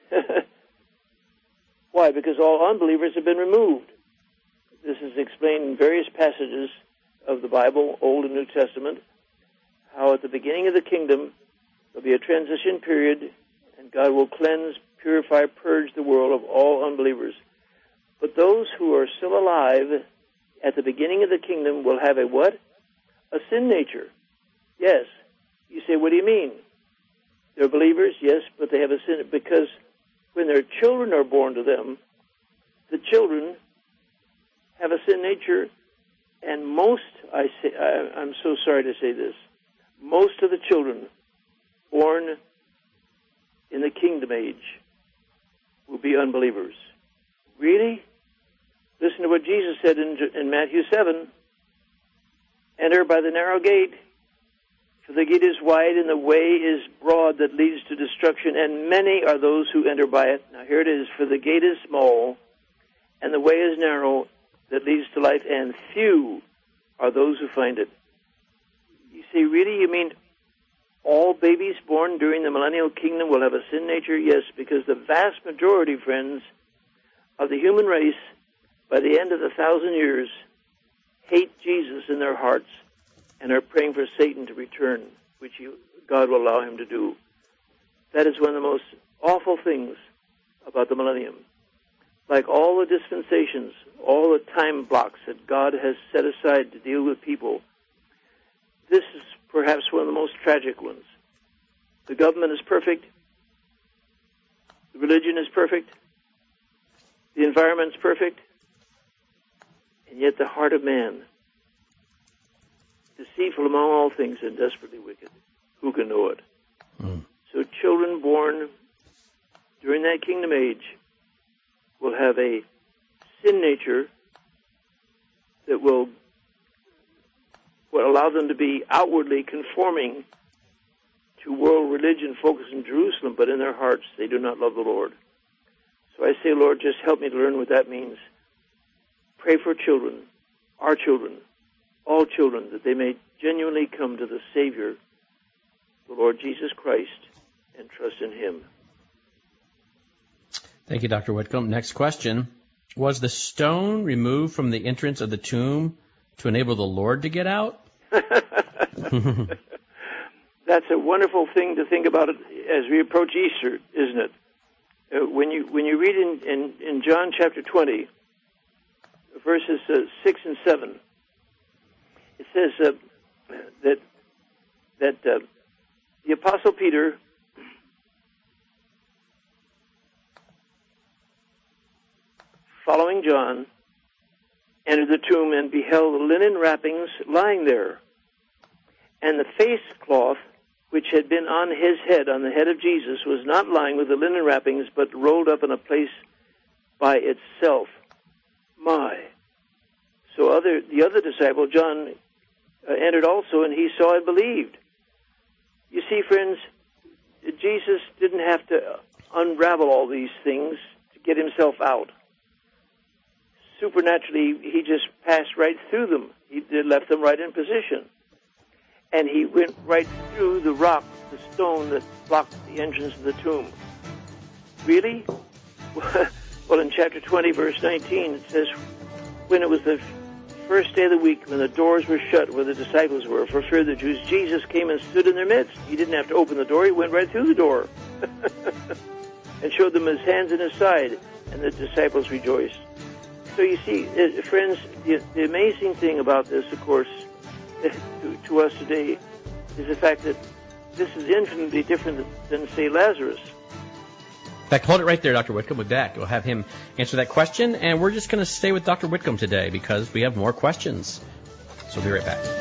Why? Because all unbelievers have been removed. This is explained in various passages of the Bible, Old and New Testament, how at the beginning of the kingdom there'll be a transition period, and God will cleanse, purify, purge the world of all unbelievers. But those who are still alive at the beginning of the kingdom will have a what? A sin nature. Yes. You say, what do you mean? They're believers, yes, but they have a sin, because when their children are born to them, the children have a sin nature, and most, I say, I, I'm so sorry to say this, most of the children born in the kingdom age will be unbelievers. Really? Listen to what Jesus said in, in Matthew seven. Enter by the narrow gate, for the gate is wide and the way is broad that leads to destruction, and many are those who enter by it. Now here it is, for the gate is small and the way is narrow that leads to life, and few are those who find it. You say, really? You mean all babies born during the millennial kingdom will have a sin nature? Yes, because the vast majority, friends, of the human race, by the end of the thousand years, hate Jesus in their hearts and are praying for Satan to return, which you, God will allow him to do. That is one of the most awful things about the millennium. Like all the dispensations, all the time blocks that God has set aside to deal with people, this is perhaps one of the most tragic ones. The government is perfect. The religion is perfect. The environment is perfect. And yet the heart of man, deceitful among all things and desperately wicked. Who can know it? Mm. So children born during that kingdom age will have a sin nature that will, will allow them to be outwardly conforming to world religion focused in Jerusalem, but in their hearts they do not love the Lord. So I say, Lord, just help me to learn what that means. Pray for children, our children, all children, that they may genuinely come to the Savior, the Lord Jesus Christ, and trust in him. Thank you, Doctor Whitcomb. Next question. Was the stone removed from the entrance of the tomb to enable the Lord to get out? That's a wonderful thing to think about as we approach Easter, isn't it? Uh, when you when you read in, in, in John chapter twenty, verses uh, six and seven, it says uh, that that uh, the Apostle Peter following John entered the tomb and beheld the linen wrappings lying there, and the face cloth which had been on his head, on the head of Jesus, was not lying with the linen wrappings, but rolled up in a place by itself. My. So other the other disciple, John, uh, entered also, and he saw and believed. You see, friends, Jesus didn't have to unravel all these things to get himself out. Supernaturally, he just passed right through them. He left them right in position. And he went right through the rock, the stone that blocked the entrance of the tomb. Really? Well, in chapter twenty, verse nineteen, it says, when it was the first day of the week, when the doors were shut where the disciples were, for fear of the Jews, Jesus came and stood in their midst. He didn't have to open the door. He went right through the door and showed them his hands and his side, and the disciples rejoiced. So you see, friends, the, the amazing thing about this, of course, to, to us today, is the fact that this is infinitely different than, say, Lazarus. In fact, hold it right there, Doctor Whitcomb. With that, we'll have him answer that question, and we're just going to stay with Doctor Whitcomb today because we have more questions. So we'll be right back.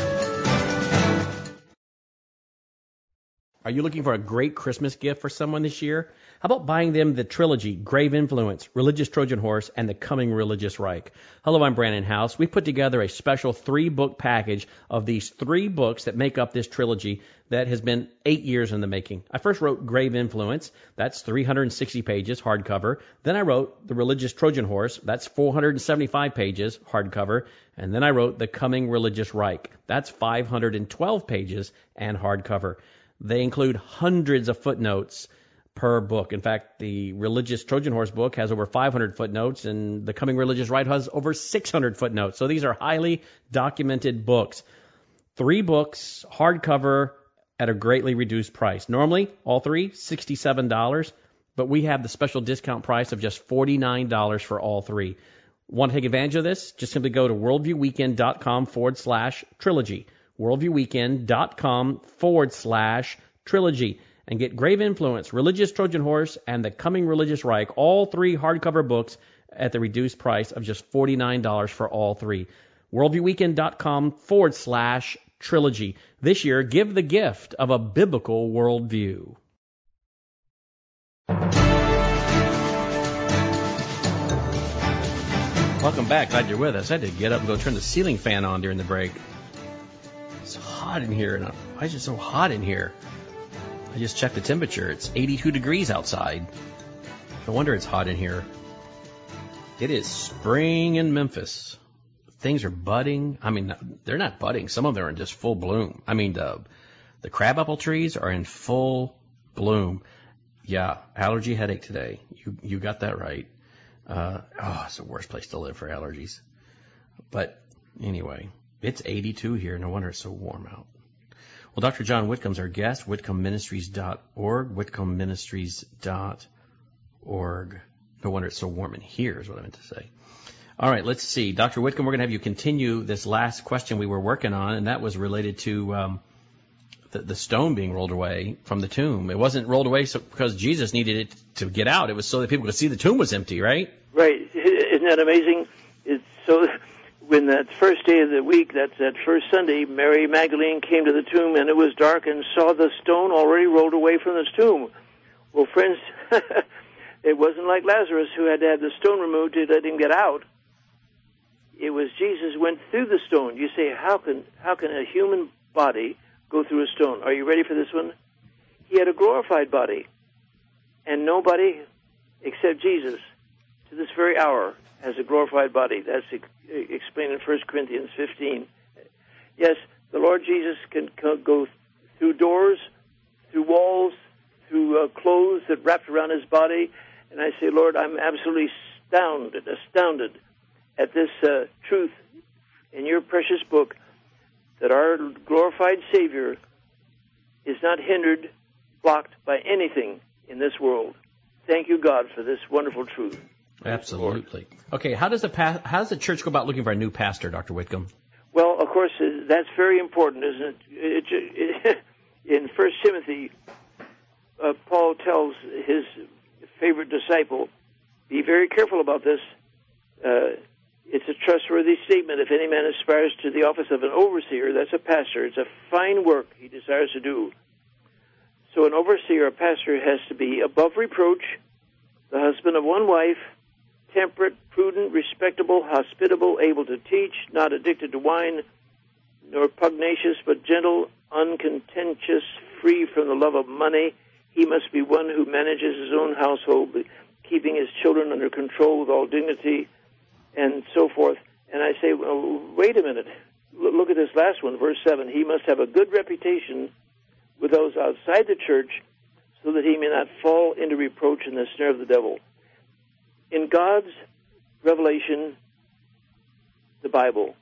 Are you looking for a great Christmas gift for someone this year? How about buying them the trilogy, Grave Influence, Religious Trojan Horse, and The Coming Religious Reich? Hello, I'm Brandon House. We put together a special three-book package of these three books that make up this trilogy that has been eight years in the making. I first wrote Grave Influence. That's three hundred sixty pages, hardcover. Then I wrote The Religious Trojan Horse. That's four hundred seventy-five pages, hardcover. And then I wrote The Coming Religious Reich. That's five hundred twelve pages and hardcover. They include hundreds of footnotes per book. In fact, the Religious Trojan Horse book has over five hundred footnotes, and The Coming Religious Reich has over six hundred footnotes. So these are highly documented books. Three books, hardcover, at a greatly reduced price. Normally, all three, sixty-seven dollars, but we have the special discount price of just forty-nine dollars for all three. Want to take advantage of this? Just simply go to worldviewweekend.com forward slash trilogy. worldviewweekend.com forward slash trilogy and get Grave Influence, Religious Trojan Horse, and The Coming Religious Reich, all three hardcover books at the reduced price of just forty-nine dollars for all three. worldviewweekend.com forward slash trilogy. This year, give the gift of a biblical worldview. Welcome back. Glad you're with us. I had to get up and go turn the ceiling fan on during the break. It's hot in here. And why is it so hot in here? I just checked the temperature. It's eighty-two degrees outside. No wonder it's hot in here. It is spring in Memphis. Things are budding. I mean, they're not budding. Some of them are in just full bloom. I mean, the, the crabapple trees are in full bloom. Yeah, allergy headache today. You you got that right. Uh, oh, it's the worst place to live for allergies. But anyway, it's eighty-two here. No wonder it's so warm out. Well, Doctor John Whitcomb's our guest, whitcomb ministries dot org, whitcomb ministries dot org. No wonder it's so warm in here is what I meant to say. All right, let's see. Doctor Whitcomb, we're going to have you continue this last question we were working on, and that was related to um, the, the stone being rolled away from the tomb. It wasn't rolled away so, because Jesus needed it to get out. It was so that people could see the tomb was empty, right? Right. Isn't that amazing? It's so when that first day of the week, that's that first Sunday, Mary Magdalene came to the tomb, and it was dark, and saw the stone already rolled away from the tomb. Well, friends, it wasn't like Lazarus, who had to have the stone removed to let him get out. It was Jesus went through the stone. You say, how can how can a human body go through a stone? Are you ready for this one? He had a glorified body, and nobody except Jesus to this very hour has a glorified body. That's ex- explained in First Corinthians fifteen. Yes, the Lord Jesus can go through doors, through walls, through uh, clothes that wrapped around his body. And I say, Lord, I'm absolutely astounded, astounded at this uh, truth in your precious book, that our glorified Savior is not hindered, blocked by anything in this world. Thank you, God, for this wonderful truth. Absolutely. Okay, how does the pa- how does the church go about looking for a new pastor, Doctor Whitcomb? Well, of course, uh, that's very important, isn't it? it, it, it in First Timothy, uh, Paul tells his favorite disciple, be very careful about this. Uh, It's a trustworthy statement. If any man aspires to the office of an overseer, that's a pastor. It's a fine work he desires to do. So an overseer, a pastor, has to be above reproach, the husband of one wife, temperate, prudent, respectable, hospitable, able to teach, not addicted to wine, nor pugnacious, but gentle, uncontentious, free from the love of money. He must be one who manages his own household, keeping his children under control with all dignity, and so forth. And I say, well, wait a minute. Look at this last one, verse seven. He must have a good reputation with those outside the church, so that he may not fall into reproach in the snare of the devil. In God's revelation, the Bible,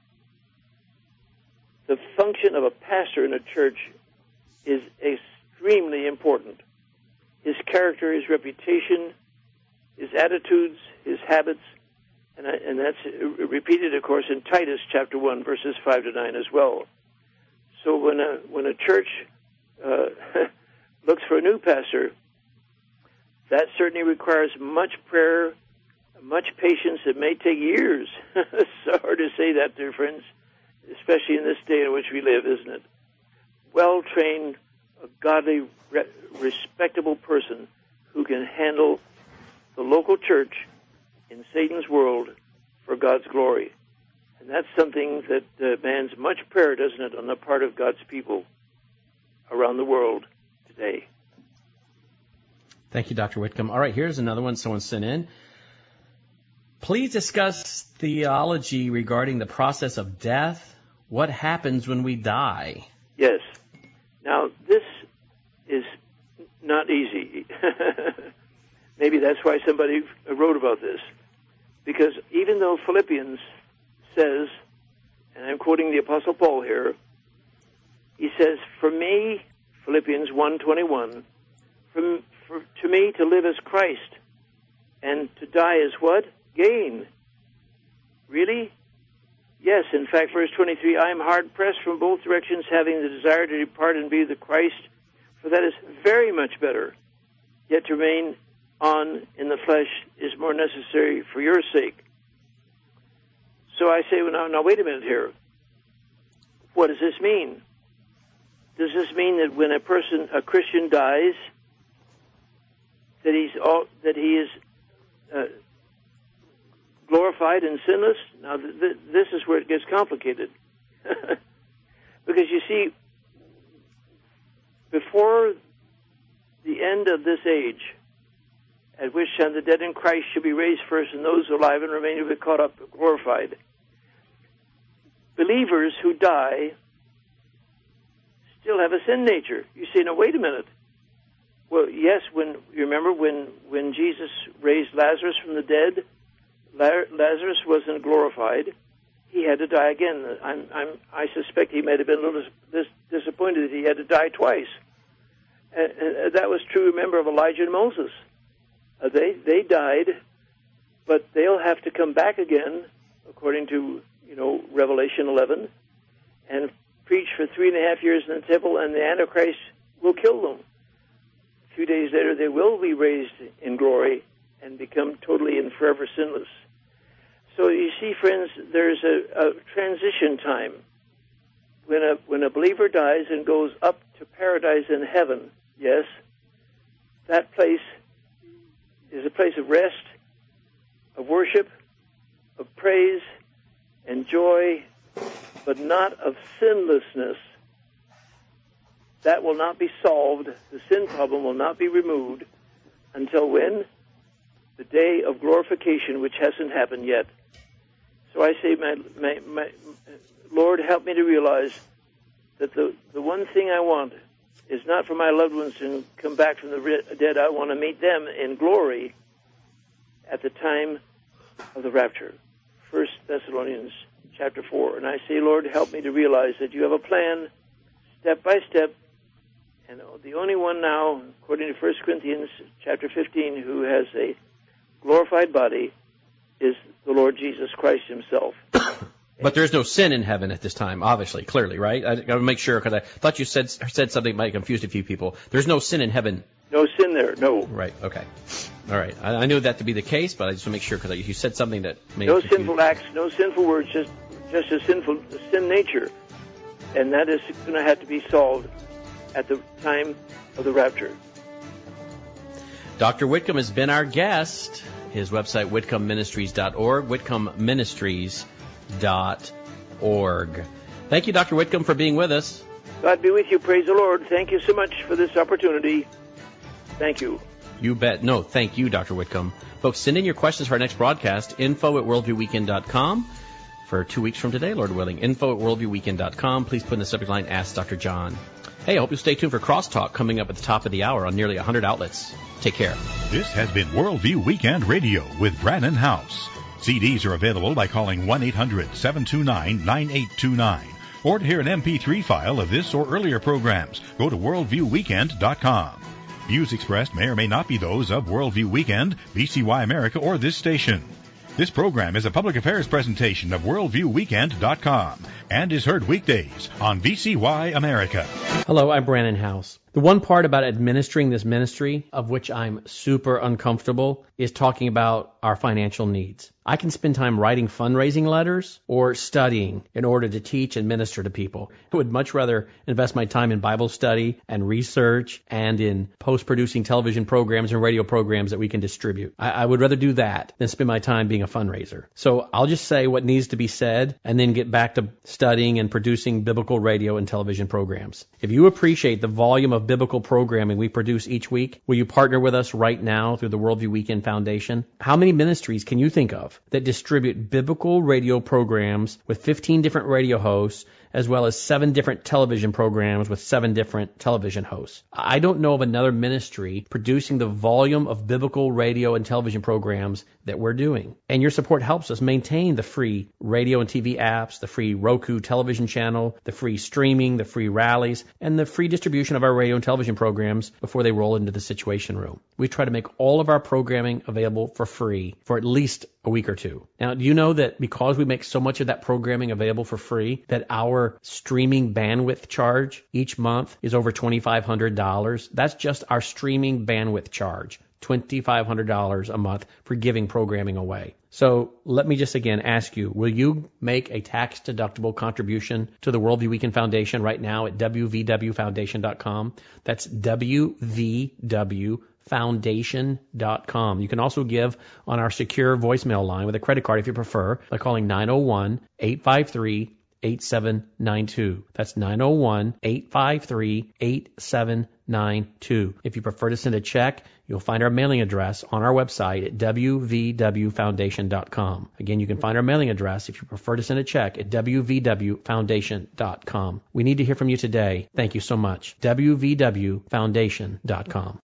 the function of a pastor in a church is extremely important. His character, his reputation, his attitudes, his habits, and, I, and that's repeated, of course, in Titus chapter one, verses five to nine as well. So when a, when a church uh, looks for a new pastor, that certainly requires much prayer, much patience. It may take years. It's hard to say that, dear friends, especially in this day in which we live, isn't it? Well-trained, a godly, re- respectable person who can handle the local church in Satan's world for God's glory. And that's something that demands much prayer, doesn't it, on the part of God's people around the world today. Thank you, Doctor Whitcomb. All right, here's another one someone sent in. Please discuss theology regarding the process of death. What happens when we die? Yes. Now, this is not easy. Maybe that's why somebody wrote about this. Because even though Philippians says, and I'm quoting the Apostle Paul here, he says, for me, Philippians one twenty-one, for, for, to me to live is Christ, and to die is what? Gain. Really? Yes, in fact, verse twenty-three, I am hard-pressed from both directions, having the desire to depart and be with Christ, for that is very much better. Yet to remain on in the flesh is more necessary for your sake. So I say, well, now, now wait a minute here. What does this mean? Does this mean that when a person, a Christian, dies, that he's all, that he is uh, glorified and sinless? Now, th- th- this is where it gets complicated. Because you see, before the end of this age, at which time the dead in Christ shall be raised first, and those alive and remain will be caught up, glorified. Believers who die still have a sin nature. You say, no, wait a minute. Well, yes, when you remember when, when Jesus raised Lazarus from the dead, Lazarus wasn't glorified. He had to die again. I'm, I'm, I suspect he might have been a little dis- disappointed that he had to die twice. Uh, uh, that was true, remember, of Elijah and Moses. Uh, they they died, but they'll have to come back again, according to, you know, Revelation eleven, and preach for three and a half years in the temple, and the Antichrist will kill them. A few days later, they will be raised in glory and become totally and forever sinless. So you see, friends, there's a, a transition time. When a when a believer dies and goes up to paradise in heaven, yes, that place is a place of rest, of worship, of praise and joy, but not of sinlessness. That will not be solved. The sin problem will not be removed until when? The day of glorification, which hasn't happened yet. So I say, my, my, my, Lord, help me to realize that the, the one thing I want is not for my loved ones to come back from the dead. I want to meet them in glory at the time of the rapture. First Thessalonians chapter four. And I say, Lord, help me to realize that you have a plan, step by step, and the only one now, according to First Corinthians chapter fifteen, who has a glorified body is the Lord Jesus Christ himself. But there's no sin in heaven at this time, obviously, clearly, right? I got to make sure, because I thought you said said something that might have confused a few people. There's no sin in heaven. No sin there, no. Right, okay. All right. I, I knew that to be the case, but I just want to make sure, because you said something that may No have confused. sinful acts, no sinful words, just, just a sinful sin nature. And that is going to have to be solved at the time of the rapture. Doctor Whitcomb has been our guest, His website, whitcomb ministries dot org, whitcomb ministries dot org. Thank you, Doctor Whitcomb, for being with us. God be with you. Praise the Lord. Thank you so much for this opportunity. Thank you. You bet. No, thank you, Doctor Whitcomb. Folks, send in your questions for our next broadcast, info at worldview weekend dot com. For two weeks from today, Lord willing, info at worldview weekend dot com. Please put in the subject line, Ask Doctor John. Hey, I hope you'll stay tuned for Crosstalk coming up at the top of the hour on nearly one hundred outlets. Take care. This has been Worldview Weekend Radio with Brannon House. C Ds are available by calling one eight hundred seven two nine nine eight two nine. Or to hear an M P three file of this or earlier programs, go to worldview weekend dot com. Views expressed may or may not be those of Worldview Weekend, V C Y America, or this station. This program is a public affairs presentation of worldview weekend dot com and is heard weekdays on V C Y America. Hello, I'm Brannon House. The one part about administering this ministry, of which I'm super uncomfortable, is talking about our financial needs. I can spend time writing fundraising letters or studying in order to teach and minister to people. I would much rather invest my time in Bible study and research and in post-producing television programs and radio programs that we can distribute. I, I would rather do that than spend my time being a fundraiser. So I'll just say what needs to be said and then get back to studying and producing biblical radio and television programs. If you appreciate the volume of biblical programming we produce each week, will you partner with us right now through the Worldview Weekend Foundation? How many ministries can you think of that distribute biblical radio programs with fifteen different radio hosts, as well as seven different television programs with seven different television hosts? I don't know of another ministry producing the volume of biblical radio and television programs that we're doing. And your support helps us maintain the free radio and T V apps, the free Roku television channel, the free streaming, the free rallies, and the free distribution of our radio and television programs before they roll into the Situation Room. We try to make all of our programming available for free for at least a week or two. Now, do you know that because we make so much of that programming available for free, that our streaming bandwidth charge each month is over twenty-five hundred dollars? That's just our streaming bandwidth charge, twenty-five hundred dollars a month for giving programming away. So let me just again ask you, will you make a tax-deductible contribution to the Worldview Weekend Foundation right now at w v w foundation dot com? That's w v w foundation dot com. You can also give on our secure voicemail line with a credit card if you prefer by calling nine oh one, eight five three, eight seven nine two. That's nine oh one, eight five three, eight seven nine two. If you prefer to send a check, you'll find our mailing address on our website at w v w foundation dot com. Again, you can find our mailing address if you prefer to send a check at w v w foundation dot com. We need to hear from you today. Thank you so much. w v w foundation dot com.